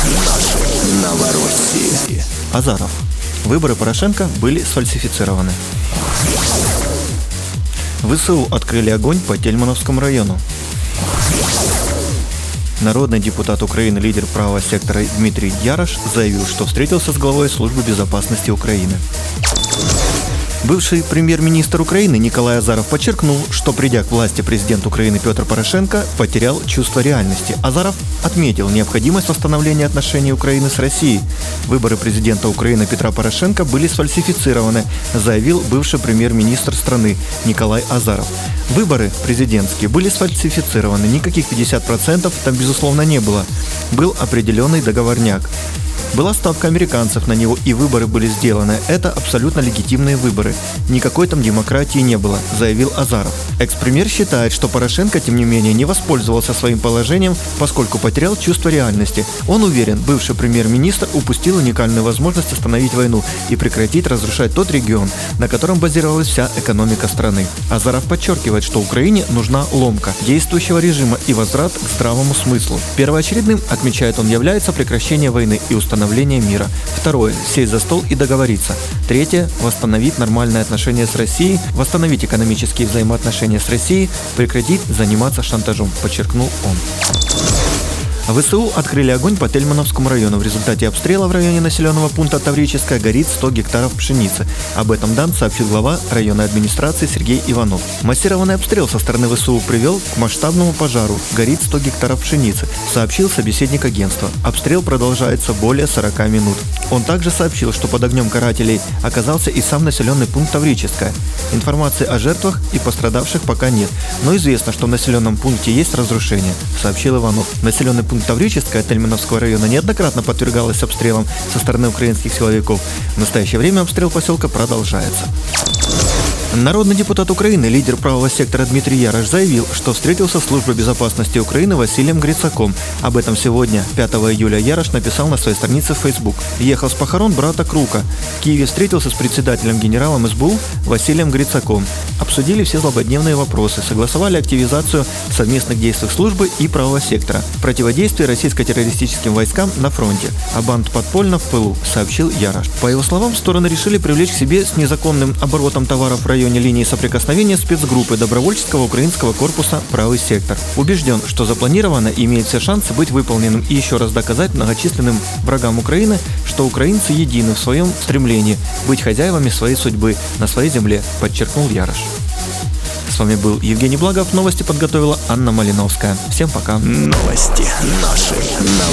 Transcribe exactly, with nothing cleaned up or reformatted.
Наши Новороссии. Азаров. Выборы Порошенко были сфальсифицированы. ВСУ открыли огонь по Тельмановскому району. Народный депутат Украины, лидер правого сектора Дмитрий Ярош заявил, что встретился с главой службы безопасности Украины. Бывший премьер-министр Украины Николай Азаров подчеркнул, что, придя к власти, президент Украины Петр Порошенко потерял чувство реальности. Азаров отметил необходимость восстановления отношений Украины с Россией. Выборы президента Украины Петра Порошенко были сфальсифицированы, заявил бывший премьер-министр страны Николай Азаров. Выборы президентские были сфальсифицированы, никаких пятьдесят процентов там, безусловно, не было. Был определенный договорняк. Была ставка американцев на него, и выборы были сделаны. Это абсолютно легитимные выборы. Никакой там демократии не было, заявил Азаров. Экс-премьер считает, что Порошенко, тем не менее, не воспользовался своим положением, поскольку потерял чувство реальности. Он уверен, бывший премьер-министр упустил уникальную возможность остановить войну и прекратить разрушать тот регион, на котором базировалась вся экономика страны. Азаров подчеркивает, что Украине нужна ломка действующего режима и возврат к здравому смыслу. Первоочередным, отмечает он, является прекращение войны и установление мира. Второе – сесть за стол и договориться. Третье – восстановить нормальные отношения с Россией, восстановить экономические взаимоотношения с Россией, прекратить заниматься шантажом, подчеркнул он. ВСУ открыли огонь по Тельмановскому району. В результате обстрела в районе населенного пункта Таврическая горит сто гектаров пшеницы. Об этом дан сообщил глава районной администрации Сергей Иванов. Массированный обстрел со стороны ВСУ привел к масштабному пожару. Горит сто гектаров пшеницы, сообщил собеседник агентства. Обстрел продолжается более сорока минут. Он также сообщил, что под огнем карателей оказался и сам населенный пункт Таврическая. Информации о жертвах и пострадавших пока нет, но известно, что в населенном пункте есть разрушения, сообщил Иванов. Населенный пункт Таврическая Тельмановского района неоднократно подвергалась обстрелам со стороны украинских силовиков. В настоящее время обстрел поселка продолжается. Народный депутат Украины, лидер правого сектора Дмитрий Ярош заявил, что встретился с службой безопасности Украины Василием Грицаком. Об этом сегодня, пятого июля, Ярош написал на своей странице в Facebook. Ехал с похорон брата Крука. В Киеве встретился с председателем генералом СБУ Василием Грицаком. Обсудили все злободневные вопросы, согласовали активизацию совместных действий службы и правого сектора, противодействие российско-террористическим войскам на фронте, а банд подпольно в пылу, сообщил Ярош. По его словам, стороны решили привлечь к себе с незаконным оборотом товаров в районе В районе линии соприкосновения спецгруппы добровольческого украинского корпуса «Правый сектор». Убежден, что запланировано и имеет все шансы быть выполненным и еще раз доказать многочисленным врагам Украины, что украинцы едины в своем стремлении быть хозяевами своей судьбы на своей земле, подчеркнул Ярош. С вами был Евгений Благов. Новости подготовила Анна Малиновская. Всем пока. Новости наши.